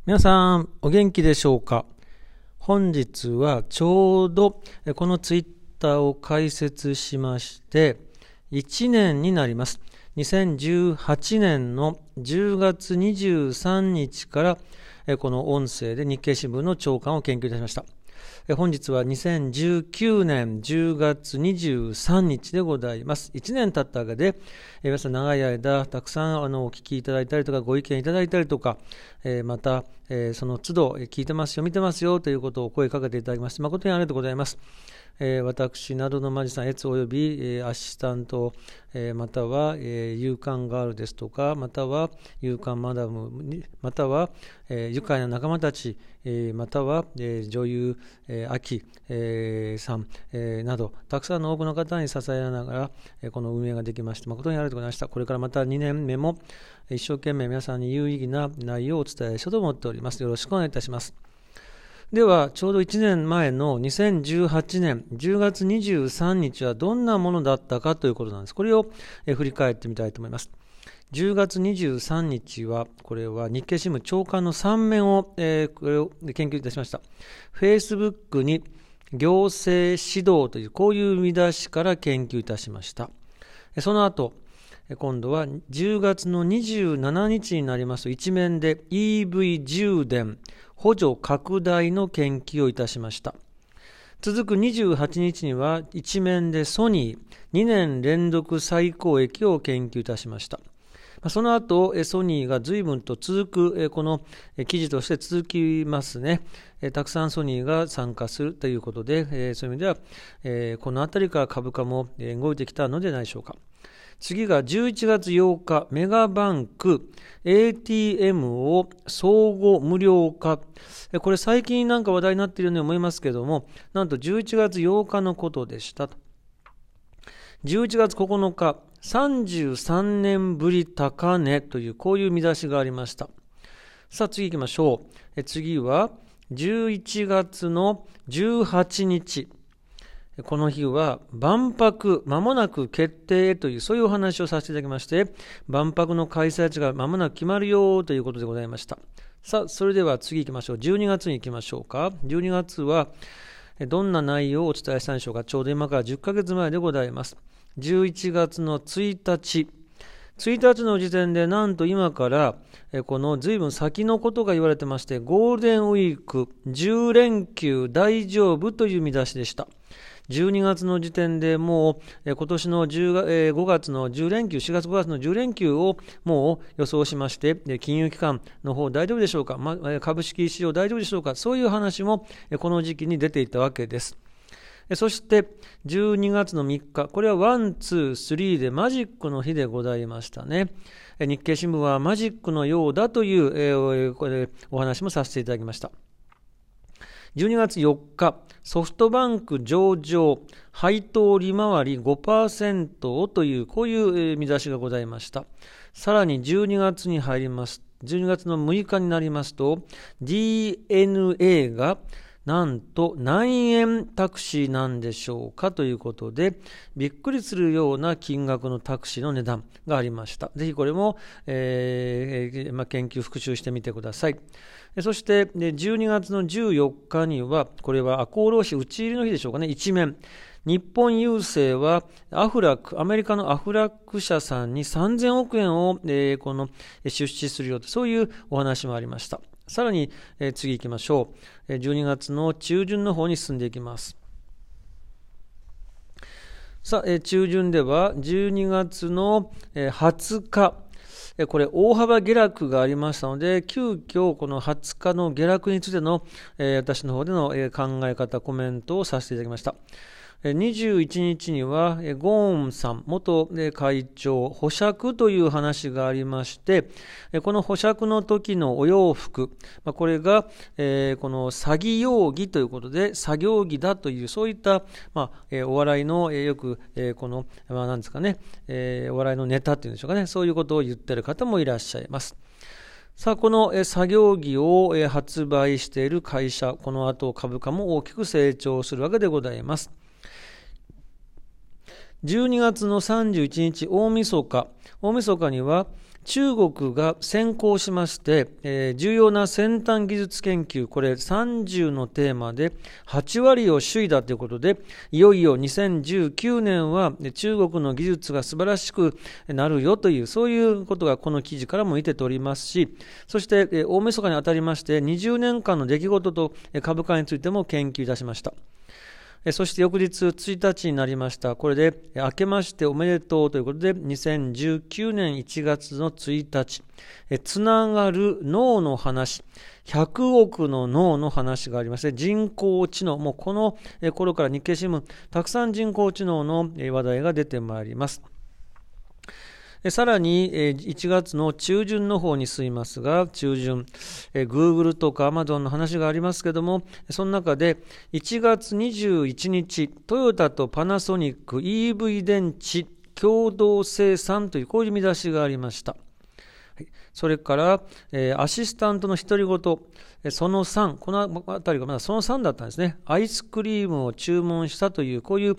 皆さんお元気でしょうか。本日はちょうどこのツイッターを開設しまして1年になります。2018年の10月23日からこの音声で日経新聞の朝刊を研究いたしました。本日は2019年10月23日でございます。1年経ったわけで、皆さん長い間たくさんお聞きいただいたりとかご意見いただいたりとか、また、その都度聞いてますよ見てますよということを声かけていただきまして誠にありがとうございます。私などのマジさん、越およびアシスタント、または勇敢ガールですとか、または勇敢マダム、または愉快な仲間たち、または女優アキさんなどたくさんの多くの方に支えられながらこの運営ができまして誠にありがとうございました。これからまた2年目も一生懸命皆さんに有意義な内容をお伝えしようと思っております。よろしくお願いいたします。ではちょうど1年前の2018年10月23日はどんなものだったかということなんです。これを振り返ってみたいと思います。10月23日はこれは日経新聞朝刊の3面をこれを研究いたしました。 Facebook に行政指導というこういう見出しから研究いたしました。その後今度は10月の27日になりますと一面で EV 充電補助拡大の研究をいたしました。続く28日には一面でソニー2年連続最高益を研究いたしました。その後ソニーが随分と続くこの記事として続きますね。たくさんソニーが参加するということでそういう意味ではこのあたりから株価も動いてきたのではないでしょうか。次が11月8日、メガバンク ATM を相互無料化。これ最近なんか話題になっているように思いますけれども、なんと11月8日のことでしたと。11月9日、33年ぶり高値というこういう見出しがありました。さあ次行きましょう。次は11月の18日。この日は万博間もなく決定というそういうお話をさせていただきまして、万博の開催地が間もなく決まるよということでございました。さあそれでは次行きましょう。12月に行きましょうか。12月はどんな内容をお伝えしたんでしょうか。ちょうど今から10ヶ月前でございます。11月の1日の時点でなんと今からこの随分先のことが言われてまして、ゴールデンウィーク10連休大丈夫という見出しでした。12月の時点でもう今年の5月の10連休、4月5月の10連休をもう予想しまして、金融機関の方大丈夫でしょうか、株式市場大丈夫でしょうか、そういう話もこの時期に出ていたわけです。そして12月の3日、これは1、2、3でマジックの日でございましたね。日経新聞はマジックのようだというこれお話もさせていただきました。12月4日、ソフトバンク上場、配当利回り 5% というこういう見出しがございました。さらに12月に入ります。12月の6日になりますと DNA がなんと何円タクシーなんでしょうかということで、びっくりするような金額のタクシーの値段がありました。ぜひこれも、研究復習してみてください。そして12月の14日にはこれは赤穂浪士打ち入りの日でしょうかね。一面日本郵政はアメリカのアフラック社さんに3000億円をこの出資するよと、そういうお話もありました。さらに次行きましょう。12月の中旬の方に進んでいきます。さあ中旬では12月の20日、これ大幅下落がありましたので、急遽この20日の下落についての私の方での考え方コメントをさせていただきました。21日にはゴーンさん元会長保釈という話がありまして、この保釈の時のお洋服、これがこの詐欺容疑ということで作業着だというそういったお笑いのよくこの何ですかね、お笑いのネタっていうんでしょうかね、そういうことを言っている方もいらっしゃいます。さあこの作業着を発売している会社、この後株価も大きく成長するわけでございます。12月の31日大晦日には中国が先行しまして、重要な先端技術研究、これ30のテーマで8割を首位だということで、いよいよ2019年は中国の技術が素晴らしくなるよという、そういうことがこの記事からも見て取りますし、そして大晦日にあたりまして20年間の出来事と株価についても研究いたしました。そして翌日1日になりました。これで明けましておめでとうということで、2019年1月の1日、つながる脳の話、100億の脳の話がありまして、人工知能、もうこの頃から日経新聞、たくさん人工知能の話題が出てまいります。さらに1月の中旬の方に進みますが、中旬、Google とか Amazon の話がありますけども、その中で1月21日、トヨタとパナソニック EV 電池共同生産というこういう見出しがありました。それから、アシスタントの独り言、その3、このあたりがまだその3だったんですね。アイスクリームを注文したという、こういう、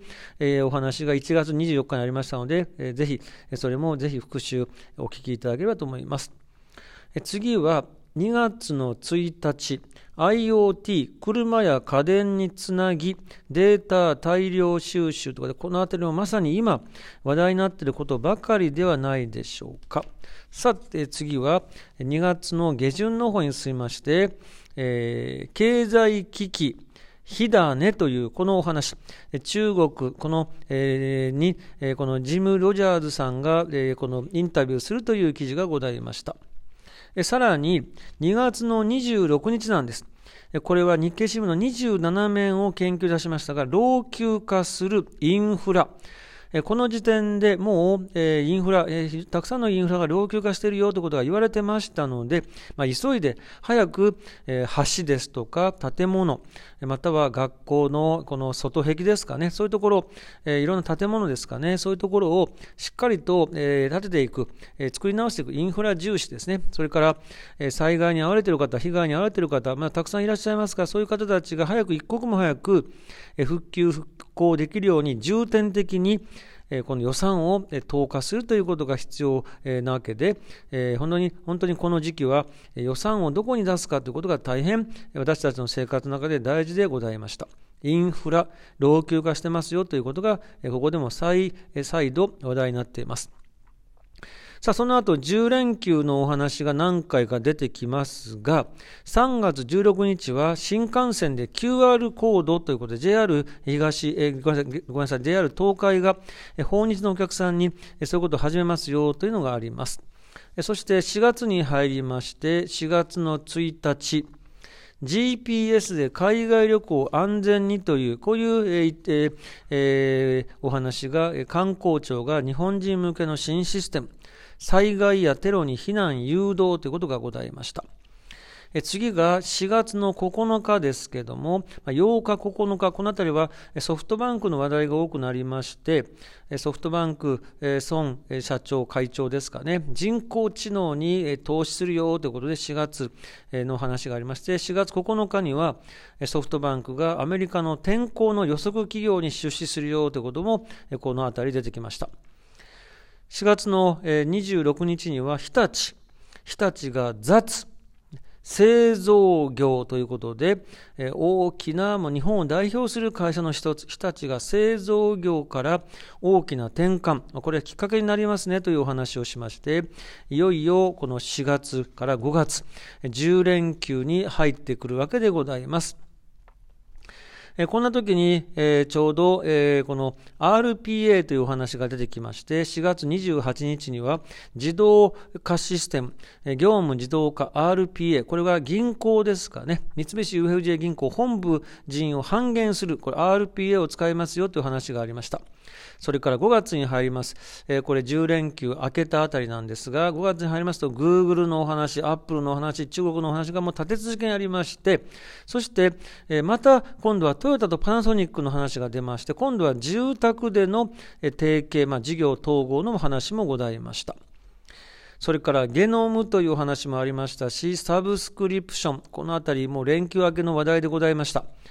お話が1月24日にありましたので、ぜひ、それもぜひ復習お聞きいただければと思います。次は2月の1日、IoT、車や家電につなぎ、データ大量収集とかで、このあたりもまさに今話題になっていることばかりではないでしょうか。さて次は2月の下旬の方に進みまして、経済危機、火種というこのお話、中国、このジム・ロジャーズさんが、このインタビューするという記事がございました。さらに2月の26日なんです。これは日経新聞の27面を研究いたしましたが、老朽化するインフラ。この時点でもうインフラ、たくさんのインフラが老朽化しているよということが言われてましたので、急いで早く橋ですとか建物、または学校のこの外壁ですかね、そういうところ、いろんな建物ですかね、そういうところをしっかりと建てていく、作り直していくインフラ重視ですね。それから災害に遭われている方、被害に遭われている方、たくさんいらっしゃいますが、そういう方たちが早く一刻も早く復旧復興できるように重点的にこの予算を投下するということが必要なわけで、本当にこの時期は予算をどこに出すかということが大変私たちの生活の中で大事でございました。インフラ、老朽化してますよということがここでも再度話題になっています。さあ、その後10連休のお話が何回か出てきますが、3月16日は新幹線で QR コードということで JR 東、JR 東海が訪日のお客さんにそういうことを始めますよというのがあります。そして4月に入りまして4月の1日、GPS で海外旅行安全にという、こういうお話が観光庁が日本人向けの新システム、災害やテロに避難誘導ということがございました。次が4月の9日ですけども、8日、9日、このあたりはソフトバンクの話題が多くなりまして、ソフトバンク、孫社長、会長ですかね、人工知能に投資するよということで4月の話がありまして、4月9日にはソフトバンクがアメリカの天候の予測企業に出資するよということもこのあたり出てきました。4月の26日には日立が雑製造業ということで、大きなもう日本を代表する会社の一つ、日立が製造業から大きな転換、これはきっかけになりますねというお話をしまして、いよいよこの4月から5月、10連休に入ってくるわけでございます。こんな時に、ちょうど、この RPA というお話が出てきまして、4月28日には自動化システム、業務自動化 RPA、これは銀行ですかね、三菱 UFJ 銀行本部人を半減する、これ RPA を使いますよという話がありました。それから5月に入ります。これ10連休明けたあたりなんですが、5月に入りますと Google のお話、Apple のお話、中国のお話がもう立て続けにありまして、そして、また今度はトヨタとパナソニックの話が出まして、今度は住宅での提携、事業統合の話もございました。それからゲノムというお話もありましたし、サブスクリプション、このあたりも連休明けの話題でございました。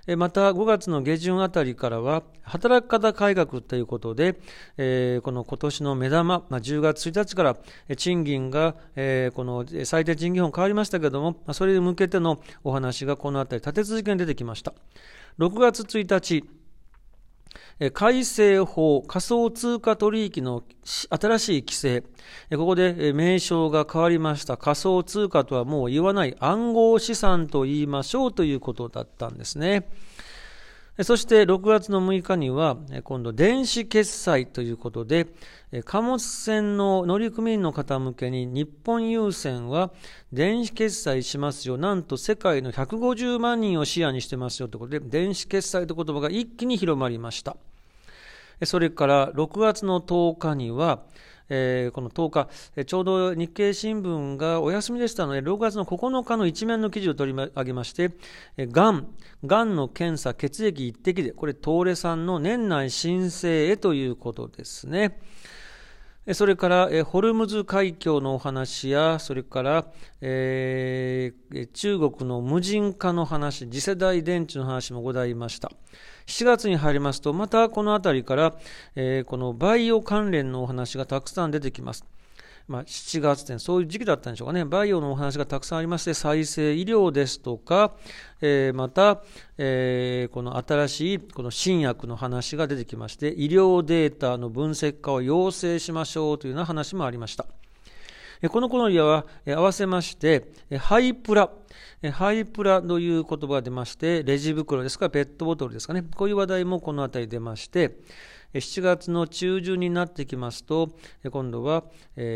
また5月の下旬あたりからは働き方改革ということで、この今年の目玉、10月1日から賃金が、この最低賃金法変わりましたけれども、それに向けてのお話がこのあたり立て続けに出てきました。6月1日、改正法仮想通貨取引の新しい規制、ここで名称が変わりました。仮想通貨とはもう言わない暗号資産と言いましょうということだったんですね。そして6月の6日には今度電子決済ということで、貨物船の乗組員の方向けに日本郵船は電子決済しますよ。なんと世界の150万人を視野にしてますよということで、電子決済という言葉が一気に広まりました。それから6月の10日には、この10日、ちょうど日経新聞がお休みでしたので、6月の9日の一面の記事を取り上げまして、がんの検査、血液一滴で、これ、東レさんの年内申請へということですね。それから、ホルムズ海峡のお話や、それから、中国の無人化の話、次世代電池の話もございました。7月に入りますと、またこのあたりから、このバイオ関連のお話がたくさん出てきます。7月ってそういう時期だったんでしょうかね。バイオのお話がたくさんありまして、再生医療ですとか、また、この新しいこの新薬の話が出てきまして、医療データの分析化を要請しましょうというような話もありました。この頃には合わせまして、ハイプラという言葉が出まして、レジ袋ですか、ペットボトルですかね。こういう話題もこのあたり出まして、7月の中旬になってきますと、今度は、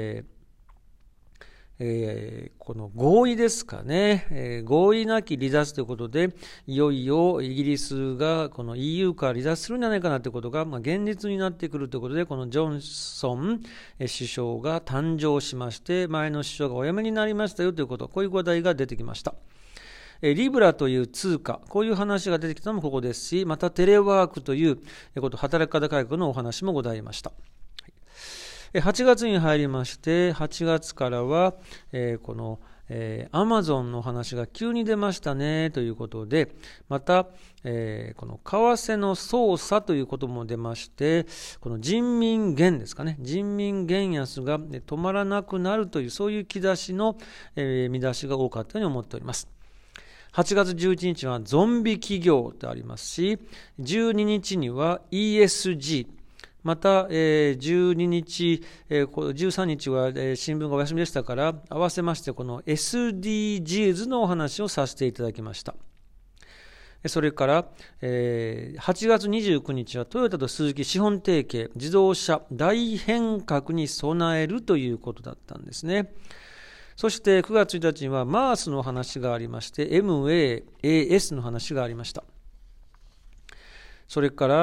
この合意ですかね、合意なき離脱ということで、いよいよイギリスがこの EU から離脱するんじゃないかなということが、現実になってくるということで、このジョンソン首相が誕生しまして、前の首相がお辞めになりましたよということ、こういう話題が出てきました。リブラという通貨、こういう話が出てきたのもここですし、またテレワークということ、働き方改革のお話もございました。8月に入りまして、8月からは、このアマゾンの話が急に出ましたねということで、また、この為替の操作ということも出まして、この人民元ですかね、人民元安が止まらなくなるという、そういう兆しの見出しが多かったように思っております。8月11日はゾンビ企業とありますし、12日には ESG、また、12日、13日は新聞がお休みでしたから、合わせましてこの SDGs のお話をさせていただきました。それから、8月29日はトヨタとスズキ資本提携、自動車大変革に備えるということだったんですね。そして9月1日にはマースの話がありまして、MAAS の話がありました。それから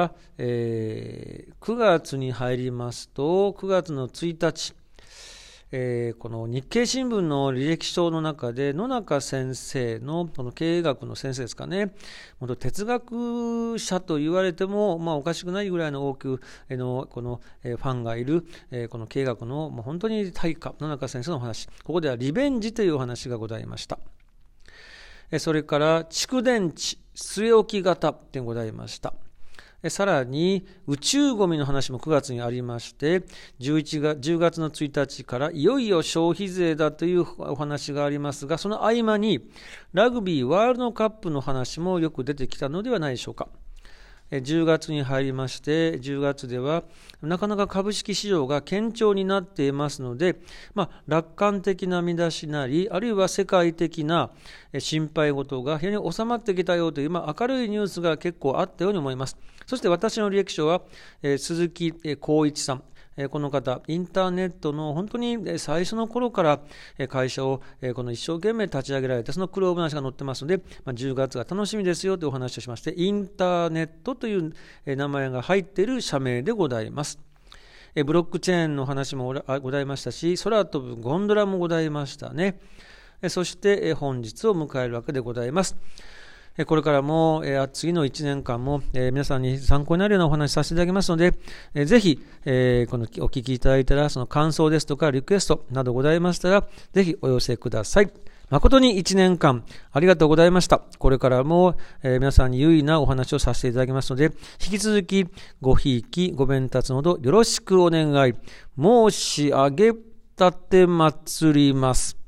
、9月に入りますと、9月の1日、この日経新聞の履歴書の中で野中先生のこの経営学の先生ですかね、哲学者と言われても、おかしくないぐらいの多くのこのファンがいるこの経営学の本当に大家野中先生のお話、ここではリベンジというお話がございました。それから蓄電池据え置き型でございました。さらに宇宙ゴミの話も9月にありまして、10月の1日からいよいよ消費税だというお話がありますが、その合間にラグビーワールドカップの話もよく出てきたのではないでしょうか。10月に入りまして、10月ではなかなか株式市場が堅調になっていますので、楽観的な見出しなり、あるいは世界的な心配事が非常に収まってきたようという、明るいニュースが結構あったように思います。そして私の履歴書は、鈴木浩一さん。この方、インターネットの本当に最初の頃から会社をこの一生懸命立ち上げられて、その苦労話が載ってますので、10月が楽しみですよというお話をしまして、インターネットという名前が入っている社名でございます。ブロックチェーンの話もございましたし、空飛ぶゴンドラもございましたね。そして本日を迎えるわけでございます。これからも次の1年間も皆さんに参考になるようなお話しさせていただきますので、ぜひこのお聞きいただいたらその感想ですとかリクエストなどございましたらぜひお寄せください。 誠に1年間ありがとうございました。これからも、皆さんに有意なお話をさせていただきますので、引き続きごひいき、ご鞭達のほどよろしくお願い申し上げたてまつります。